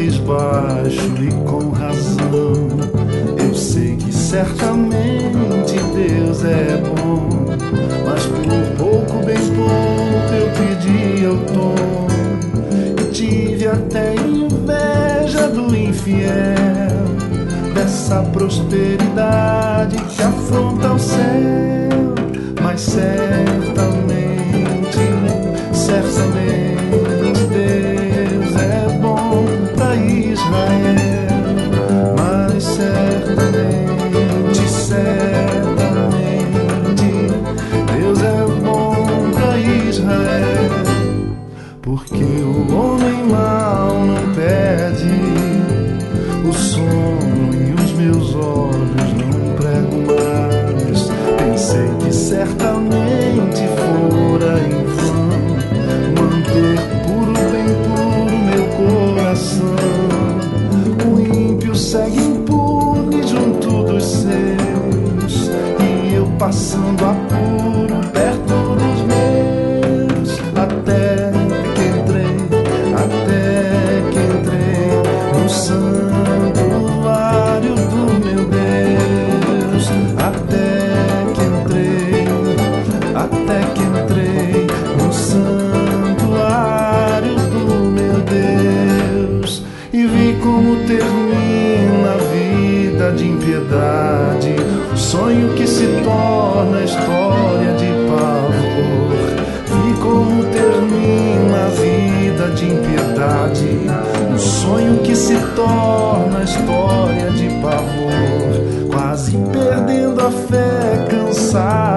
cabisbaixo e com razão. Eu sei que certamente Deus é bom, mas por pouco, bem pouco, eu pedi ao tom. E tive até inveja do infiel, dessa prosperidade que afronta o céu. Mas certamente, certamente Deus é bom para Israel. Mas certamente, certamente Deus é bom para Israel. Porque o homem mau não perde o sono e os meus olhos não prego mais. Pensei que certamente fora em vão manter puro, bem puro meu coração. O ímpio segue impune junto dos seus, e eu passando apuro perto dos meus. Até que entrei no santuário do meu Deus. Até que entrei no santuário do meu Deus e vi como termina a vida de impiedade, o sonho que se torna história de pavor. Vi como termina a vida de impiedade, um sonho que se torna história de pavor. Quase perdendo a fé, cansado